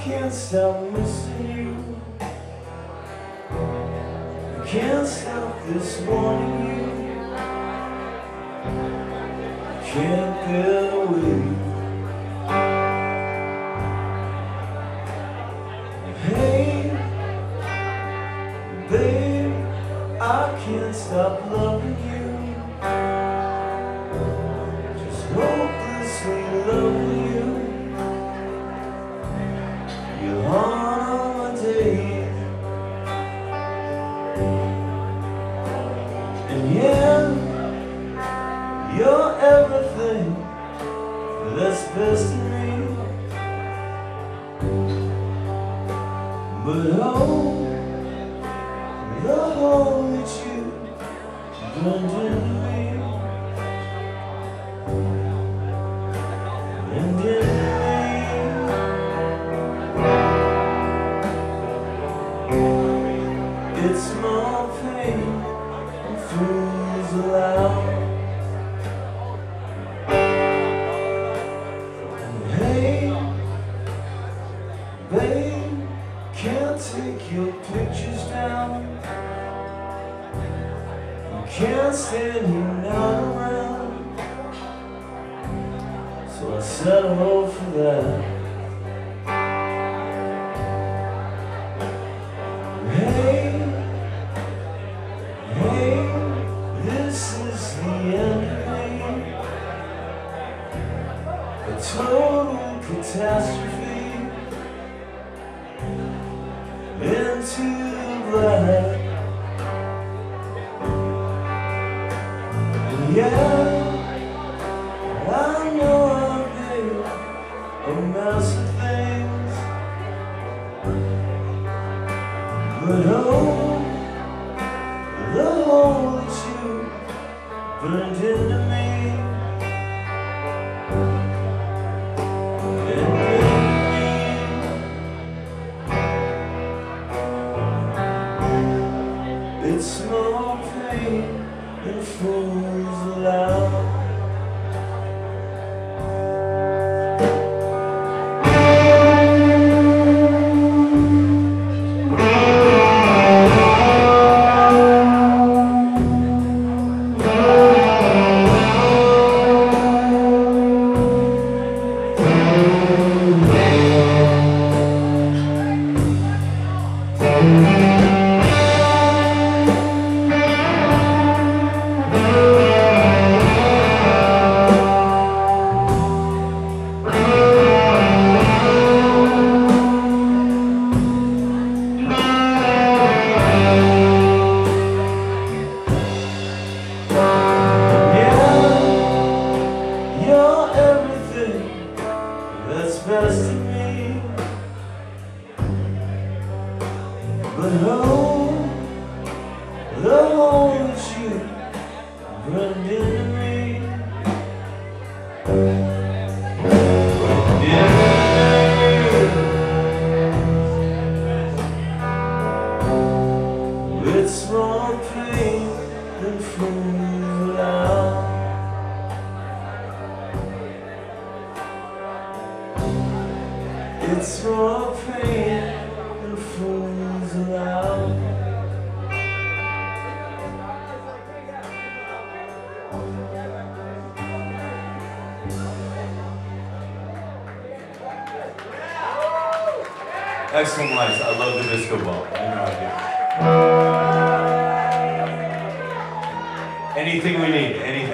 can't stop missing you. I can't stop this wanting you. I can't get away. Hey, babe, I can't stop loving you. Just hopelessly loving you. You're on my days. And yeah, you're everything that's best in me. But oh, the hole that you burned into me, and in me, it's small pain and fools allow. Hey, babe, can't take your pictures down. You can't stand you not around. So I settle for that. Hey, hey, this is the end of me. A total catastrophe. Into the black. And yeah, I know I've made a mess of things, but oh, the hole that you burned into me, it's small pain and fools allow. That's best in me. But oh, the hole that you burned into me, yeah, it's small pain and fools out. It's small pain and fools allowed. Excellent lights. I love the disco ball. You know I do. Anything we need. Anything.